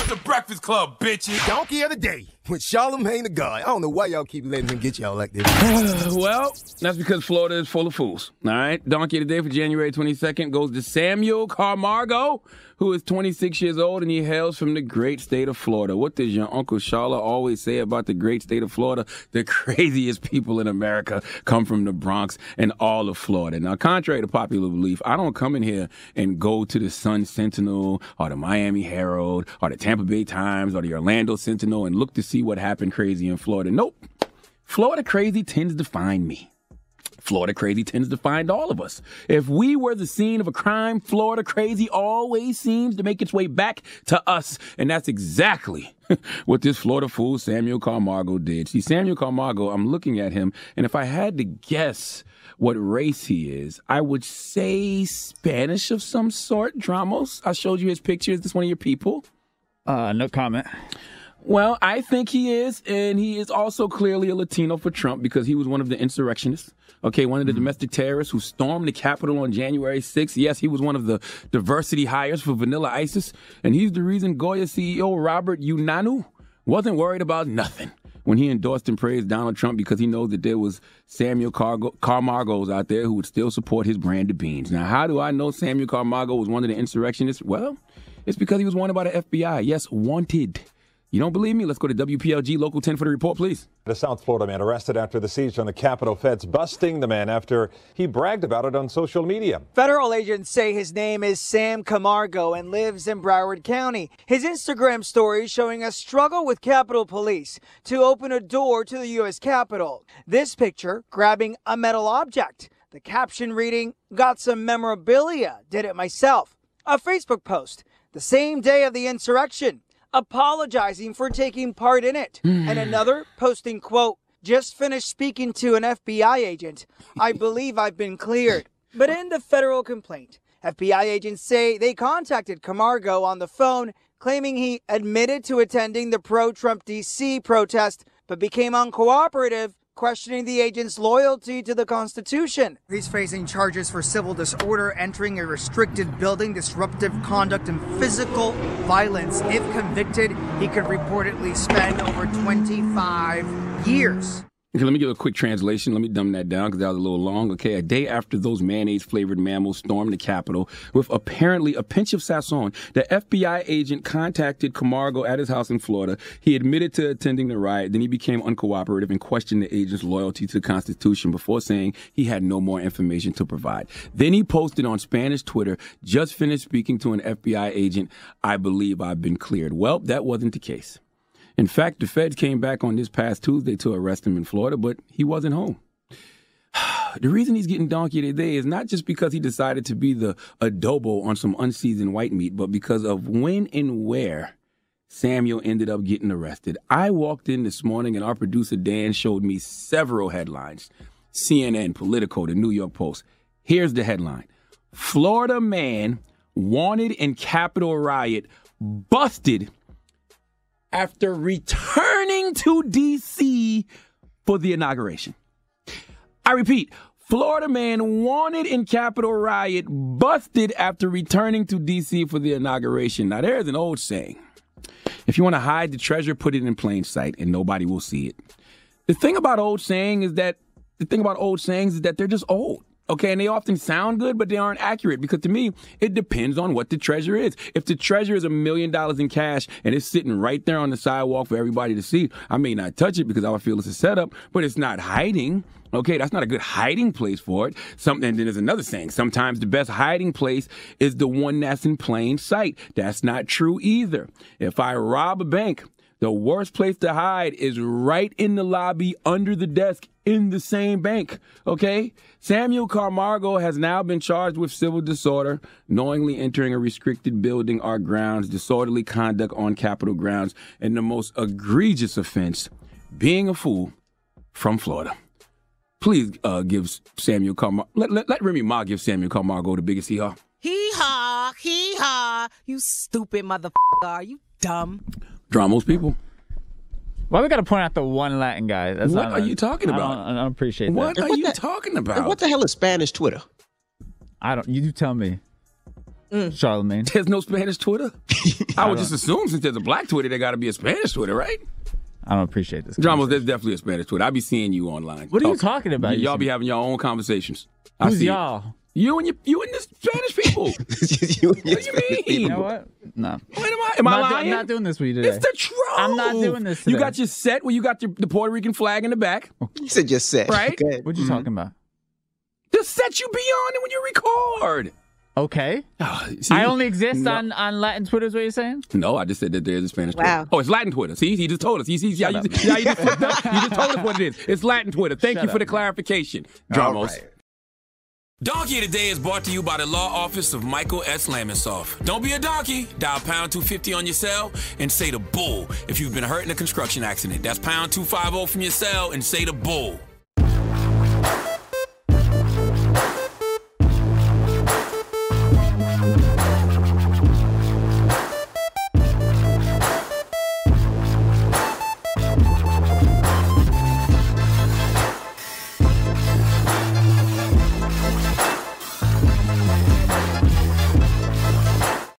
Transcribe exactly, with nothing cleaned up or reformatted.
the Breakfast Club, bitches. Donkey of the day with Charlamagne the God. I don't know why y'all keep letting him get y'all like this. Well, that's because Florida is full of fools. All right. Donkey of the day for January twenty-second goes to Samuel Camargo, who is twenty-six years old, and he hails from the great state of Florida. What does your Uncle Sharla always say about the great state of Florida? The craziest people in America come from the Bronx and all of Florida. Now, contrary to popular belief, I don't come in here and go to the Sun Sentinel or the Miami Herald or the Tampa Bay Times or the Orlando Sentinel and look to see what happened crazy in Florida. Nope. Florida crazy tends to find me. Florida crazy tends to find all of us. If we were the scene of a crime, Florida crazy always seems to make its way back to us. And that's exactly what this Florida fool, Samuel Camargo, did. See, Samuel Camargo, I'm looking at him, and if I had to guess what race he is, I would say Spanish of some sort. Dramos, I showed you his picture. Is this one of your people? Uh, no comment. Well, I think he is, and he is also clearly a Latino for Trump because he was one of the insurrectionists, okay, one of the mm-hmm. domestic terrorists who stormed the Capitol on January sixth. Yes, he was one of the diversity hires for Vanilla ISIS, and he's the reason Goya C E O Robert Unanu wasn't worried about nothing when he endorsed and praised Donald Trump because he knows that there was Samuel Cargo- Camargos out there who would still support his brand of beans. Now, how do I know Samuel Camargo was one of the insurrectionists? Well, it's because he was wanted by the F B I. Yes, wanted. You don't believe me? Let's go to W P L G Local ten for the report, please. The South Florida man arrested after the siege on the Capitol. Feds busting the man after he bragged about it on social media. Federal agents say his name is Sam Camargo and lives in Broward County. His Instagram story showing a struggle with Capitol Police to open a door to the U S Capitol. This picture grabbing a metal object. The caption reading, "Got some memorabilia, did it myself." A Facebook post the same day of the insurrection, apologizing for taking part in it. And another posting, quote, "Just finished speaking to an F B I agent. I believe I've been cleared." But in the federal complaint, F B I agents say they contacted Camargo on the phone, claiming he admitted to attending the pro-Trump D C protest, but became uncooperative, questioning the agent's loyalty to the Constitution. He's facing charges for civil disorder, entering a restricted building, disruptive conduct, and physical violence. If convicted, he could reportedly spend over twenty-five years. Okay, let me give a quick translation. Let me dumb that down because that was a little long. Okay, a day after those mayonnaise-flavored mammals stormed the Capitol with apparently a pinch of sazon, the F B I agent contacted Camargo at his house in Florida. He admitted to attending the riot. Then he became uncooperative and questioned the agent's loyalty to the Constitution before saying he had no more information to provide. Then he posted on Spanish Twitter, "Just finished speaking to an F B I agent. I believe I've been cleared." Well, that wasn't the case. In fact, the feds came back on this past Tuesday to arrest him in Florida, but he wasn't home. The reason he's getting donkey today is not just because he decided to be the adobo on some unseasoned white meat, but because of when and where Samuel ended up getting arrested. I walked in this morning and our producer Dan showed me several headlines. C N N, Politico, the New York Post. Here's the headline. Florida man wanted in Capitol riot busted after returning to D C for the inauguration. I repeat, Florida man wanted in Capitol riot, busted after returning to D C for the inauguration. Now, there's an old saying. If you want to hide the treasure, put it in plain sight and nobody will see it. The thing about old saying is that, the thing about old sayings is that they're just old. Okay, and they often sound good, but they aren't accurate because to me, it depends on what the treasure is. If the treasure is a million dollars in cash and it's sitting right there on the sidewalk for everybody to see, I may not touch it because I would feel it's a setup, but it's not hiding. Okay, that's not a good hiding place for it. Some, and then there's another saying. Sometimes the best hiding place is the one that's in plain sight. That's not true either. If I rob a bank, the worst place to hide is right in the lobby under the desk in the same bank, okay? Samuel Camargo has now been charged with civil disorder, knowingly entering a restricted building or grounds, disorderly conduct on Capitol grounds, and the most egregious offense, being a fool from Florida. Please uh, give Samuel Camargo, let, let, let Remy Ma give Samuel Camargo the biggest hee-haw. Hee-haw, hee-haw, you stupid motherfucker, are you dumb? Dramos people. Why we got to point out the one Latin guy? That's what not, are you talking about? I don't, I don't appreciate what that. What are you the, talking about? What the hell is Spanish Twitter? I don't. You tell me. Mm. Charlemagne. There's no Spanish Twitter? I, I would just assume since there's a black Twitter, there got to be a Spanish Twitter, right? I don't appreciate this. John, there's definitely a Spanish Twitter. I be seeing you online. What are you talking about? Y- y'all be having your own conversations. Who's I see y'all? It. You and you, you and the Spanish people. you and what do you mean? You know what? No. What am I? Am I'm I not, lying? I'm not doing this with you today. It's the truth. I'm not doing this today. You got your set where you got your, the Puerto Rican flag in the back. You said your set. Right? Okay. What you mm-hmm. talking about? The set you be on when you record. Okay. Oh, see, I only exist no. on, on Latin Twitter is what you're saying? No, I just said that there's a Spanish wow. Twitter. Oh, it's Latin Twitter. See, he just told us. He sees how you, you, you, just, you just told us what it is. It's Latin Twitter. Thank Shut you for up, the man. clarification, Dramos. Right. Donkey Today is brought to you by the law office of Michael S. Lamonsoff. Don't be a donkey. Dial pound two fifty on your cell and say the bull if you've been hurt in a construction accident. That's pound two fifty from your cell and say the bull.